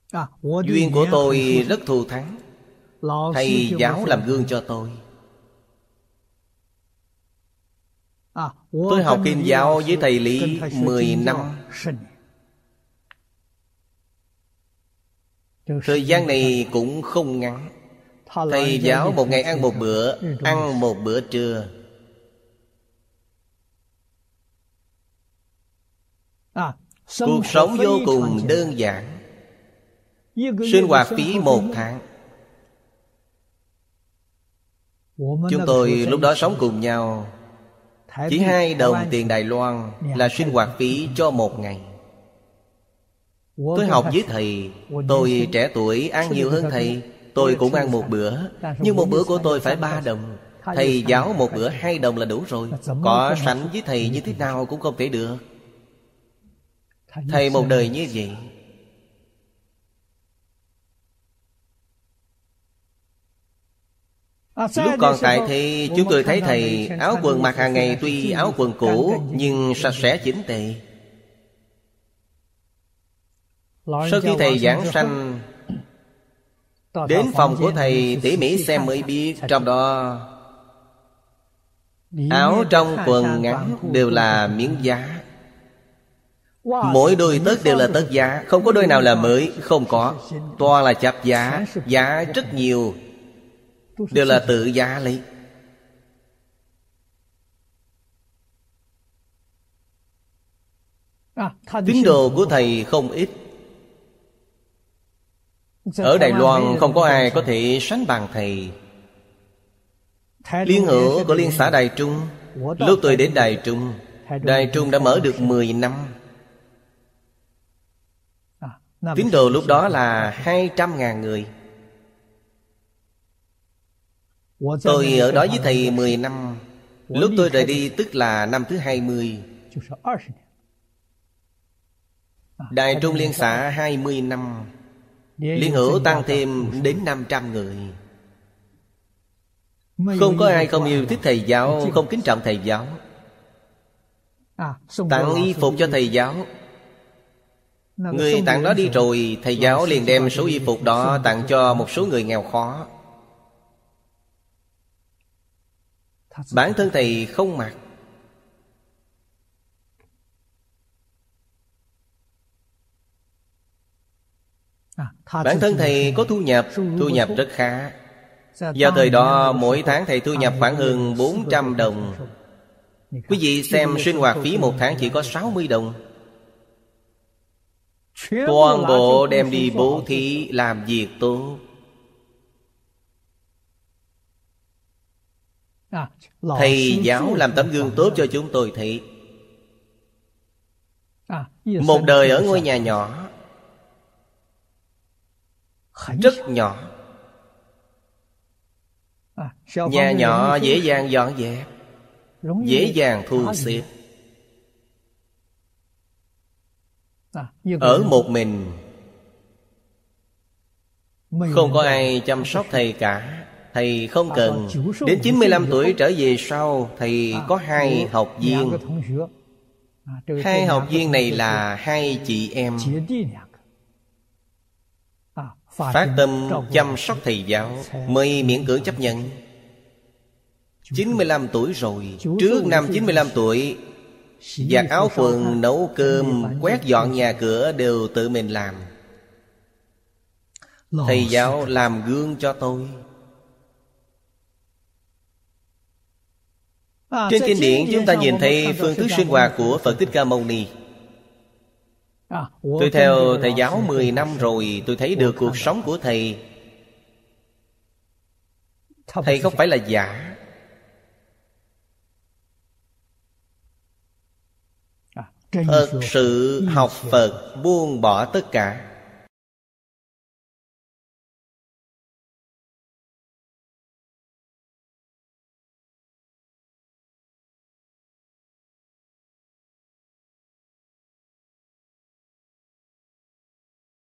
Duyên của tôi rất thù thắng. Thầy giáo làm gương cho tôi. Tôi học Kinh giáo với thầy Lý 10 năm. Thời gian này cũng không ngắn. Thầy giáo một ngày ăn một bữa, ăn một bữa trưa. Cuộc sống vô cùng đơn giản. Sinh hoạt phí 1 tháng. Chúng tôi lúc đó sống cùng nhau, chỉ 2 đồng tiền Đài Loan là sinh hoạt phí cho 1 ngày. Tôi học với thầy. Tôi trẻ tuổi ăn nhiều hơn thầy. Tôi cũng ăn một bữa, nhưng một bữa của tôi phải 3 đồng. Thầy giáo một bữa 2 đồng là đủ rồi. Có sánh với thầy như thế nào cũng không thể được. Thầy một đời như vậy. Lúc còn tại thì chúng tôi thấy thầy áo quần mặc hàng ngày tuy áo quần cũ nhưng sạch sẽ chỉnh tề. Sau khi thầy giảng sanh, đến phòng của thầy tỉ mỉ xem mới biết, trong đó áo trong quần ngắn đều là miếng giá. Mỗi đôi tất đều là tất giá, không có đôi nào là mới, không có. Toàn là chắp giá, giá rất nhiều, đều là tự giá lấy. Tín đồ của thầy không ít. Ở Đài Loan không có ai có thể sánh bằng thầy. Liên hữu của Liên xã Đài Trung. Lúc tôi đến Đài Trung, Đài Trung đã mở được 10 năm. Tín đồ lúc đó là 200.000 người. Tôi ở đó với thầy 10 năm. Lúc tôi rời đi tức là năm thứ 20. Đài Trung Liên xã 20 năm. Liên hữu tăng thêm đến 500 người. Không có ai không yêu thích thầy giáo, không kính trọng thầy giáo. Tặng y phục cho thầy giáo. Người tặng đó đi rồi, thầy giáo liền đem số y phục đó tặng cho một số người nghèo khó. Bản thân thầy không mặc. Bản thân thầy có thu nhập rất khá. Vào thời đó mỗi tháng thầy thu nhập khoảng hơn 400 đồng. Quý vị xem sinh hoạt phí 1 tháng chỉ có 60 đồng. Toàn bộ đem đi bố thí làm việc tốt. Thầy giáo làm tấm gương tốt cho chúng tôi thấy. Một đời ở ngôi nhà nhỏ, rất nhỏ. Nhà nhỏ dễ dàng dọn dẹp, dễ dàng thu xếp. Ở một mình, không có ai chăm sóc thầy cả. Thầy không cần. Đến 95 tuổi trở về sau, thầy có 2 học viên. 2 học viên này là 2 chị em. Phát tâm chăm sóc thầy giáo mới miễn cưỡng chấp nhận. 95 tuổi rồi. Trước năm 95 tuổi, giặt áo quần, nấu cơm, quét dọn nhà cửa đều tự mình làm. Thầy giáo làm gương cho tôi. Trên kinh điển chúng ta nhìn thấy phương thức sinh hoạt của Phật Thích Ca Mâu Ni. Tôi theo thầy giáo 10 năm rồi, tôi thấy được cuộc sống của thầy. Thầy không phải là giả. Thật sự học Phật buông bỏ tất cả.